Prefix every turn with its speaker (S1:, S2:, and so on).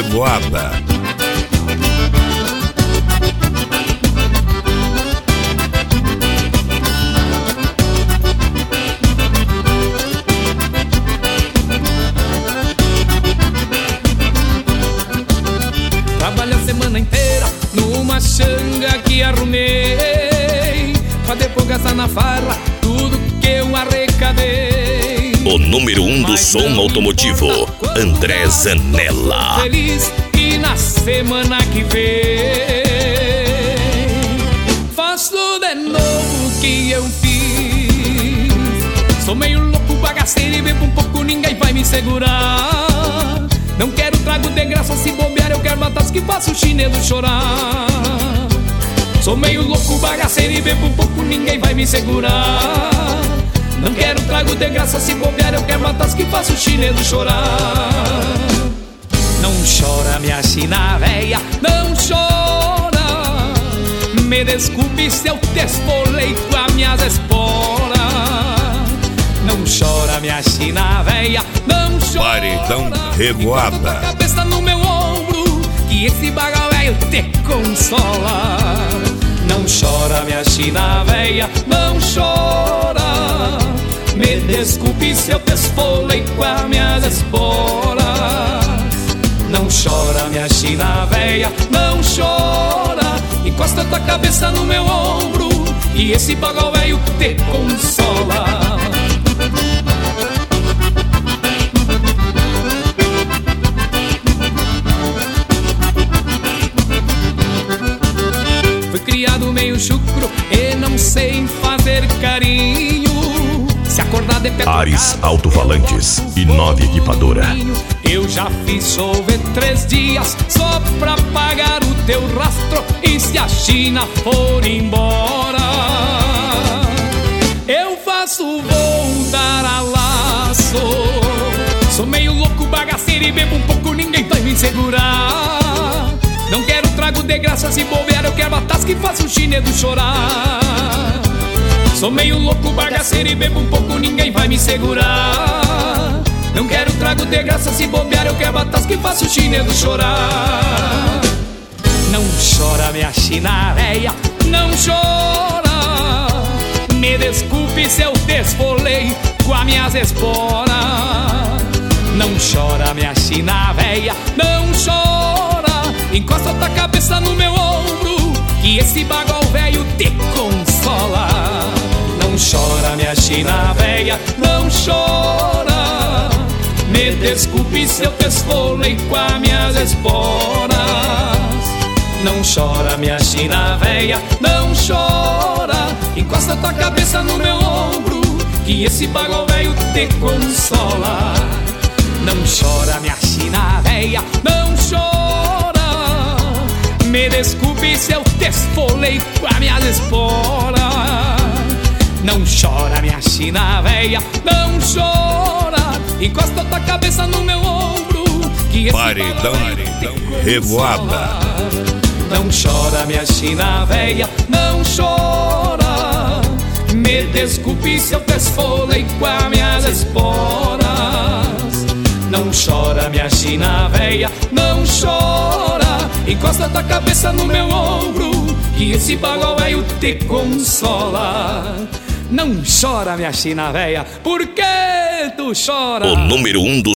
S1: Revoada.
S2: Trabalhei a semana inteira numa xanga que arrumei, pra depois gastar na farra tudo que eu arrecadei.
S3: O número 1 do som automotivo, André Zanella.
S2: Feliz que na semana que vem faço de novo o que eu fiz. Sou meio louco, bagaceiro e bebo um pouco, ninguém vai me segurar. Não quero trago de graça, se bobear eu quero matar os que façam o chinelo chorar. Sou meio louco, bagaceiro e bebo um pouco, ninguém vai me segurar. Não quero trago de graça, se bobear eu quero matar os que façam o chinelo chorar. Não chora minha china véia, não chora. Me desculpe se eu te esfolei com as minhas esporas. Não chora minha china véia, não chora.
S1: Paredão Revoada.
S2: Bota a cabeça no meu ombro, que esse bagal velho te consola. Não chora minha china véia, não chora. Me desculpe se eu te esfolei com as minhas esporas. Não chora minha china véia, não chora. Encosta tua cabeça no meu ombro, e esse bagal velho te consola. Fui criado meio chucro e não sei fazer carinho. Se acordar de pé
S3: Ares Alto-Falantes e 9 Equipadora.
S2: Eu já fiz chover 3 dias só pra pagar o teu rastro. E se a China for embora, eu faço voltar a laço. Sou meio louco, bagaceiro e bebo um pouco, ninguém vai me segurar. Não quero trago de graça, se bobear eu quero matar que faça o chinelo chorar. Sou meio louco, bagaceiro e bebo um pouco, ninguém vai me segurar. Não quero trago de graça, se bobear eu quero matar que faça o chinelo chorar. Não chora minha china véia, não chora. Me desculpe se eu te esfolei com as minhas esporas. Não chora minha china véia, não chora. Encosta tua cabeça no meu ombro, que esse bagal velho te consola. Não chora minha china véia, não chora. Me desculpe se eu te esfolei com as minhas esporas. Não chora minha china véia, não chora. Encosta tua cabeça no meu ombro, que esse bagal velho te consola. Não chora minha china véia, não chora. Me desculpe se eu te esfolei com as minhas esporas. Não chora minha china véia, não chora. Encosta tua cabeça no meu ombro, que esse
S1: Paredão Revoada.
S2: Não chora minha china véia, não chora. Me desculpe se eu te esfolei com as minhas esporas. Não chora minha china véia, não chora. Encosta tua cabeça no meu ombro, que esse bagal velho te consola. Não chora minha china véia, por que tu chora?
S3: O número 1 do